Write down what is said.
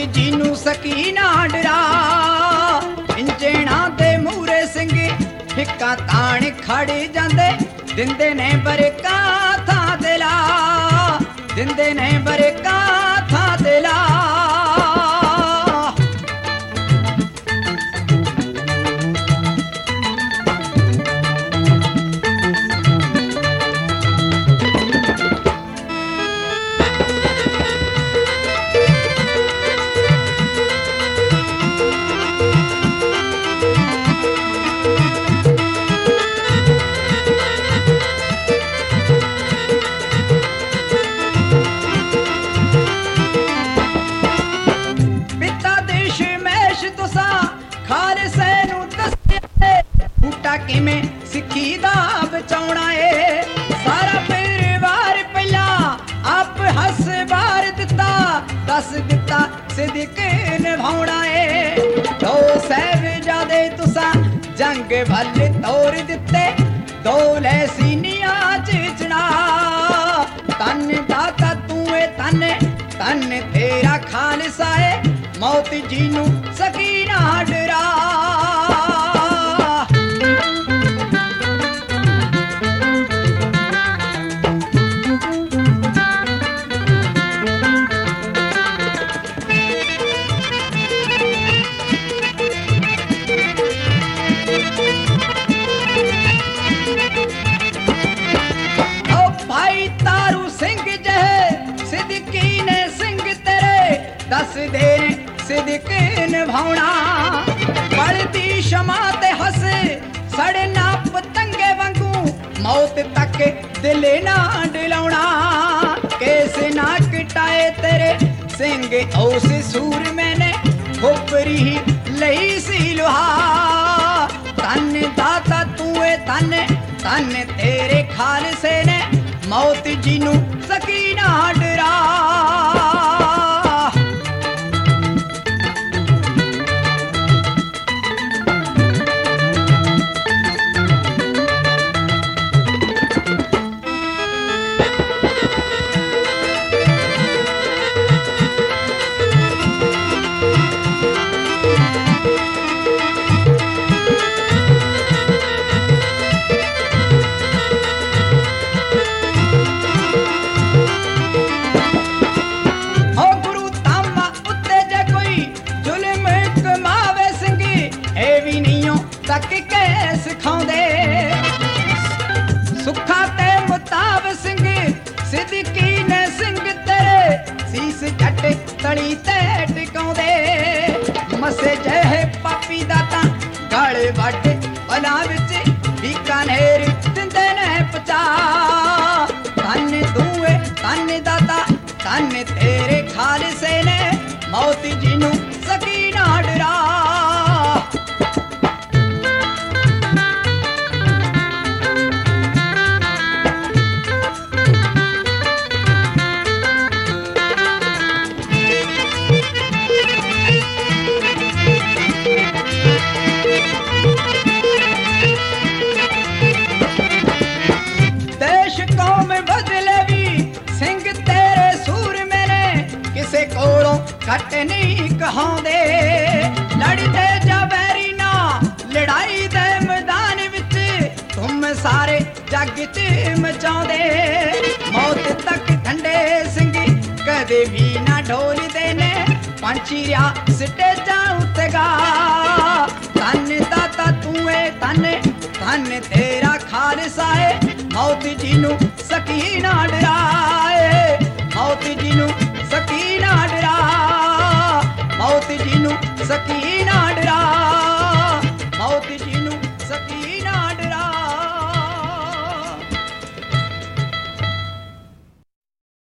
जी नू सकी ना डरा इंजणा दे मूरे सिंह ठिक्का ताण खड़ जांदे दिंदे ने बरका था दिला दिंदे ने बरका था दिला किमें सिक्खी दा बचाउणा है सारा परिवार पहला आप हस बार दिता दस दिता सिद्क निभाउणा है दो साहिबजादे तुसा जंग भल तोड़ दिते दो लैसीनिया चीचना तन दाता तूए तन तन तेरा खालसा है मौत जीनू सकीना डरा दस देर सिद्क निभाउणा पलती शमा ते हस सड़ना पतंगे वांगू मौत तक दिल ना डलाउणा केस ना कटाए तेरे सिंह उस सूर मैंने खोपरी लई सी लोहा तन दाता तूए तन तन तेरे खालसे ने मौत जीनू सकीना डरा तक कैस खाउंदे सुखा ते मुताब सिंह सिद्दकी ने सिंह तेरे सीस जट तली ते टिकाउंदे मसे जह पापी दाता गल वड बला विच बीकानेर दिंदे ने पचा तन दूए तन दाता तन तेरे खालसे ने मौत जीनू सकीना डरा घट नहीं कहांदे लड़ते जवैरी ना लड़ाई दे मैदान विच तुम सारे जग च मचाउंदे मौत तक ठंडे सिंह कदे भी ना ढोलदे ने पंछी रिया स्टेजां उत्ते गा तन दाता तूए तन तन तेरा खालसा है मौत जीनू सकीना डराए मौत जीनू सकी